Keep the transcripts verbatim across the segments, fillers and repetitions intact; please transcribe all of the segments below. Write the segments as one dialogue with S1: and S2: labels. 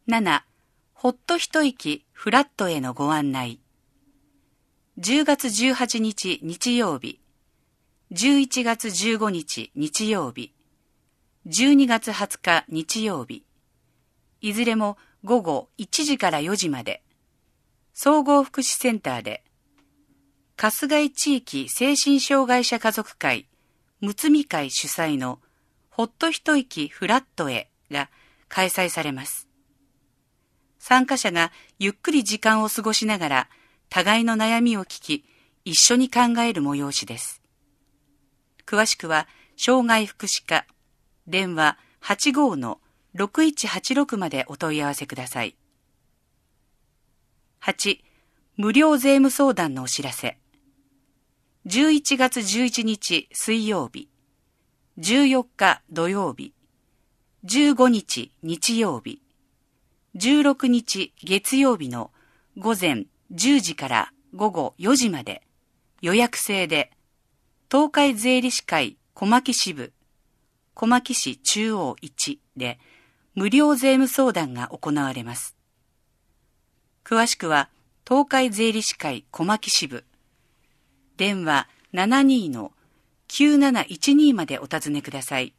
S1: なな、ほっと一息フラットへのご案内。じゅうがつじゅうはちにち日曜日、じゅういちがつじゅうごにち日曜日、じゅうにがつはつか日曜日、いずれも午後いちじからよじまで、総合福祉センターで、春日井地域精神障害者家族会むつみ会主催のほっと一息フラットへが開催されます。参加者がゆっくり時間を過ごしながら互いの悩みを聞き、一緒に考える催しです。詳しくは障害福祉課電話 はちごーのろくいちはちろく までお問い合わせください。はち、無料税務相談のお知らせ。じゅういちがつじゅういちにち水曜日、じゅうよっか土曜日、じゅうごにち日曜日、じゅうろくにち月曜日の午前じゅうじから午後よじまで予約制で、東海税理士会小牧支部、小牧市中央いちで無料税務相談が行われます。詳しくは東海税理士会小牧支部、電話 ななにーのきゅうなないちにー までお尋ねください。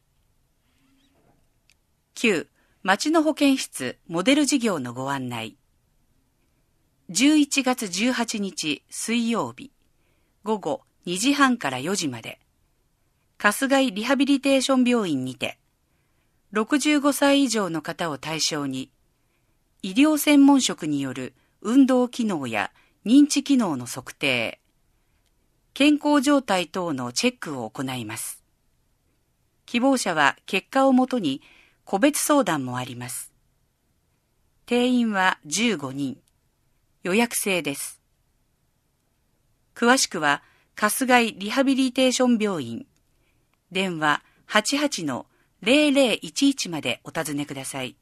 S1: きゅう、町の保健室モデル事業のご案内。じゅういちがつじゅうはちにち水曜日、午後にじはんからよじまで、春日井リハビリテーション病院にて、ろくじゅうごさい以上の方を対象に、医療専門職による運動機能や認知機能の測定、健康状態等のチェックを行います。希望者は結果をもとに個別相談もあります。定員はじゅうごにん、予約制です。詳しくは春日井リハビリテーション病院、電話 はちはちのぜろぜろいちいち までお尋ねください。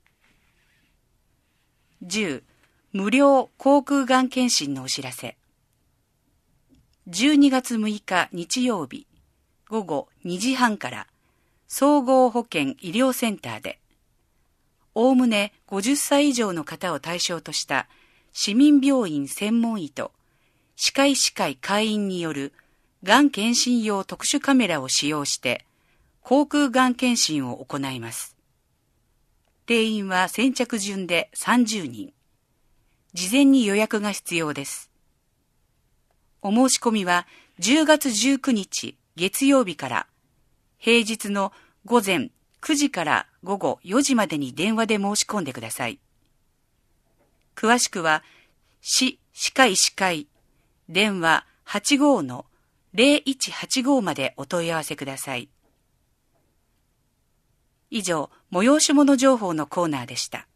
S1: じゅう、無料口腔がん検診のお知らせ。じゅうにがつむいか日曜日、午後にじはんから総合保健医療センターで、おおむねごじゅっさい以上の方を対象とした市民病院専門医と歯科医師会会員によるがん検診用特殊カメラを使用して口腔がん検診を行います。定員は先着順でさんじゅうにん。事前に予約が必要です。お申し込みはじゅうがつじゅうくにち月曜日から平日の午前くじから午後よじまでに電話で申し込んでください。詳しくは市歯科医師会電話 はちごーのぜろいちはちごー までお問い合わせください。以上、催し物情報のコーナーでした。